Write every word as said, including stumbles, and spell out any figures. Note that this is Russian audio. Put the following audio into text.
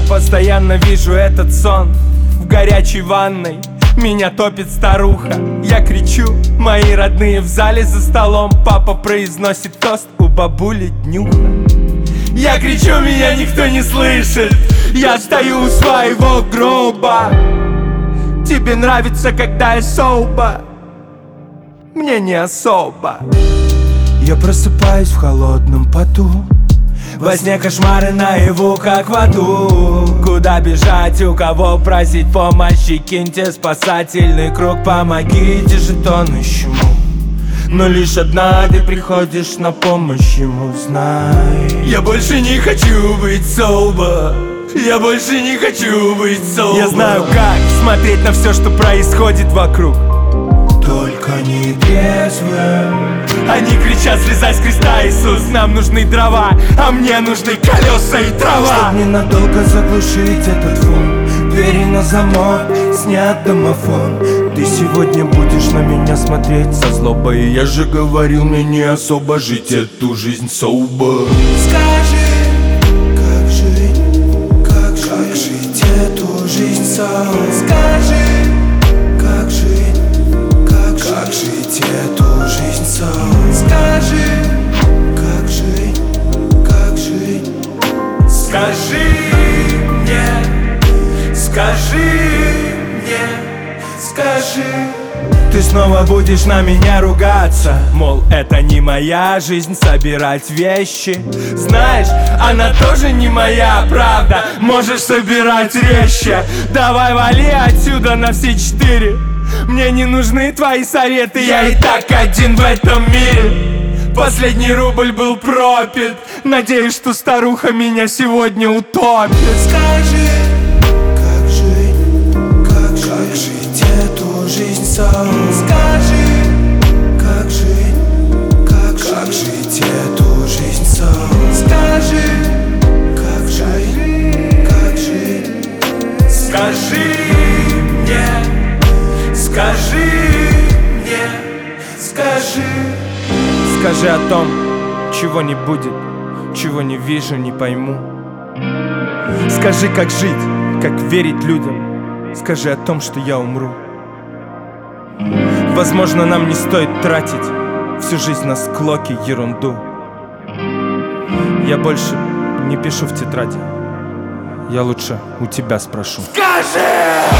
постоянно вижу этот сон в горячей ванной. Меня топит старуха. Я кричу, мои родные в зале за столом. Папа произносит тост, у бабули днюха. Я кричу, меня никто не слышит. Я стою у своего гроба. Тебе нравится, когда я соба? Мне не особо. Я просыпаюсь в холодном поту. Во сне кошмары наяву, как в аду. Куда бежать, у кого просить помощи? Киньте спасательный круг, помогите же тонущему. Но лишь однажды приходишь на помощь ему, знай. Я больше не хочу быть соба. Я больше не хочу быть соба. Я знаю, как смотреть на все, что происходит вокруг, только не трезвым. Они кричат, слезай с креста, Иисус, нам нужны дрова, а мне нужны колеса и трава. Чтоб ненадолго заглушить этот фон, двери на замок, снят домофон. Ты сегодня будешь на меня смотреть со злобой. Я же говорил, мне не особо жить эту жизнь соба. Скажи, как жить, как жить, как жить эту жизнь соба. Скажи, как жить, как, как жить эту жизнь соба. Скажи, как жить, как жить. Скажи мне, скажи мне, скажи. Ты снова будешь на меня ругаться, мол, это не моя жизнь собирать вещи. Знаешь, она тоже не моя, правда. Можешь собирать резче. Давай вали отсюда на все четыре. Мне не нужны твои советы, я и так один в этом мире. Последний рубль был пропит. Надеюсь, что старуха меня сегодня утопит. Скажи, как жить, как жить, как жить эту жизнь соба. Скажи, как жить, как, как жить эту жизнь соба. Скажи, как жить, как жить. Скажи мне, скажи мне, скажи. Скажи о том, чего не будет, чего не вижу, не пойму. Скажи, как жить, как верить людям. Скажи о том, что я умру. Возможно, нам не стоит тратить всю жизнь на склоки, ерунду. Я больше не пишу в тетради. Я лучше у тебя спрошу. Скажи!